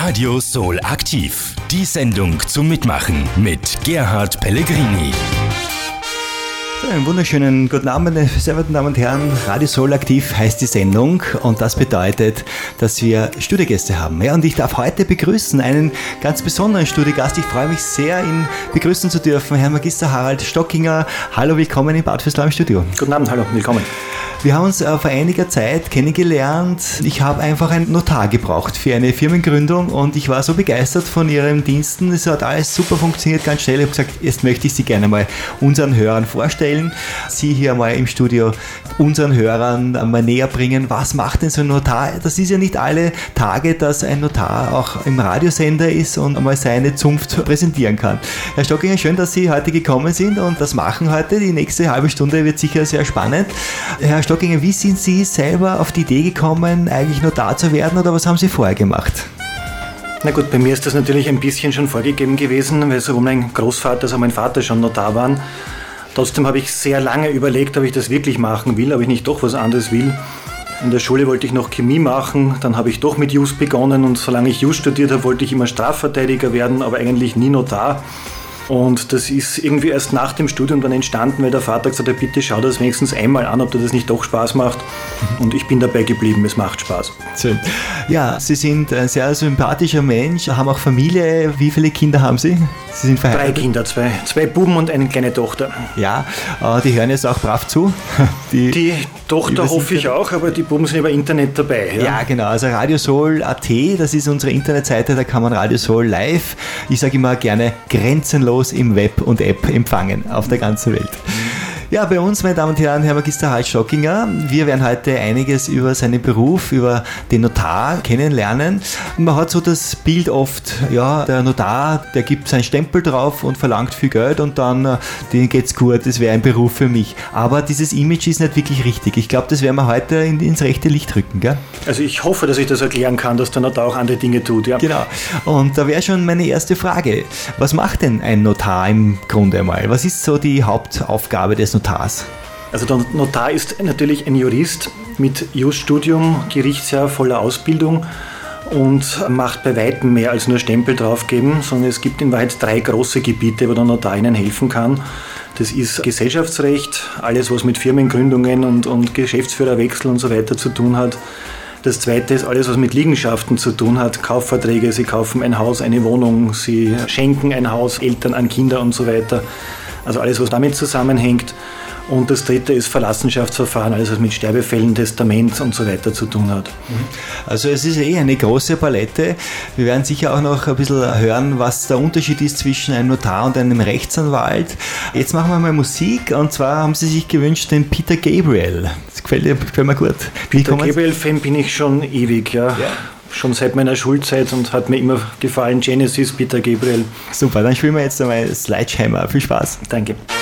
Radio Soul aktiv. Die Sendung zum Mitmachen mit Gerhard Pellegrini. Einen wunderschönen guten Abend, meine sehr verehrten Damen und Herren. Radio Soul aktiv heißt die Sendung und das bedeutet, dass wir Studiogäste haben. Ja, und ich darf heute begrüßen einen ganz besonderen Studiogast. Ich freue mich sehr, ihn begrüßen zu dürfen, Herrn Magister Harald Stockinger. Hallo, willkommen in Bad Vöslau im Studio. Guten Abend, hallo, willkommen. Wir haben uns vor einiger Zeit kennengelernt. Ich habe einfach einen Notar gebraucht für eine Firmengründung und ich war so begeistert von Ihren Diensten. Es hat alles super funktioniert, ganz schnell. Ich habe gesagt, jetzt möchte ich Sie gerne mal unseren Hörern vorstellen. Sie hier mal im Studio unseren Hörern mal näher bringen. Was macht denn so ein Notar? Das ist ja nicht alle Tage, dass ein Notar auch im Radiosender ist und einmal seine Zunft präsentieren kann. Herr Stockinger, schön, dass Sie heute gekommen sind und das machen heute. Die nächste halbe Stunde wird sicher sehr spannend. Herr Stockinger, wie sind Sie selber auf die Idee gekommen, eigentlich Notar zu werden oder was haben Sie vorher gemacht? Na gut, bei mir ist das natürlich ein bisschen schon vorgegeben gewesen, weil sowohl mein Großvater als auch mein Vater schon Notar waren. Trotzdem habe ich sehr lange überlegt, ob ich das wirklich machen will, ob ich nicht doch was anderes will. In der Schule wollte ich noch Chemie machen, dann habe ich doch mit Jus begonnen und solange ich Jus studiert habe, wollte ich immer Strafverteidiger werden, aber eigentlich nie Notar. Und das ist irgendwie erst nach dem Studium dann entstanden, weil der Vater gesagt hat, bitte schau das wenigstens einmal an, ob dir das nicht doch Spaß macht. Und ich bin dabei geblieben, es macht Spaß. Schön. Ja, Sie sind ein sehr sympathischer Mensch, haben auch Familie. Wie viele Kinder haben Sie? Sie sind verheiratet? 3 Kinder, zwei Buben und eine kleine Tochter. Ja, die hören jetzt auch brav zu. Die Tochter hoffe ich auch, aber die Buben sind über Internet dabei. Ja, genau. Also Radio Soul.at, das ist unsere Internetseite, da kann man Radio Soul live, ich sage immer gerne, grenzenlos im Web und App empfangen auf der ganzen Welt. Ja, bei uns, meine Damen und Herren, Herr Magister Harald Stockinger. Wir werden heute einiges über seinen Beruf, über den Notar kennenlernen. Man hat so das Bild oft, ja, der Notar, der gibt seinen Stempel drauf und verlangt viel Geld und dann, denen geht's gut, das wäre ein Beruf für mich. Aber dieses Image ist nicht wirklich richtig. Ich glaube, das werden wir heute ins rechte Licht rücken, gell? Also ich hoffe, dass ich das erklären kann, dass der Notar auch andere Dinge tut, ja. Genau. Und da wäre schon meine erste Frage. Was macht denn ein Notar im Grunde einmal? Was ist so die Hauptaufgabe des Notars? Also der Notar ist natürlich ein Jurist mit Jus-Studium, Gerichtsjahr, voller Ausbildung und macht bei weitem mehr als nur Stempel draufgeben, sondern es gibt in Wahrheit 3 große Gebiete, wo der Notar Ihnen helfen kann. Das ist Gesellschaftsrecht, alles was mit Firmengründungen und Geschäftsführerwechsel und so weiter zu tun hat. Das zweite ist alles, was mit Liegenschaften zu tun hat, Kaufverträge, Sie kaufen ein Haus, eine Wohnung, Sie schenken ein Haus, Eltern an Kinder und so weiter. Also alles, was damit zusammenhängt. Und das dritte ist Verlassenschaftsverfahren, alles was mit Sterbefällen, Testament und so weiter zu tun hat. Also es ist eine große Palette. Wir werden sicher auch noch ein bisschen hören, was der Unterschied ist zwischen einem Notar und einem Rechtsanwalt. Jetzt machen wir mal Musik und zwar haben Sie sich gewünscht den Peter Gabriel. Das gefällt mir gut. Peter Gabriel-Fan bin ich schon ewig, ja. Schon seit meiner Schulzeit und hat mir immer gefallen, Genesis, Peter Gabriel. Super, dann spielen wir jetzt einmal Sledgehammer. Viel Spaß. Danke.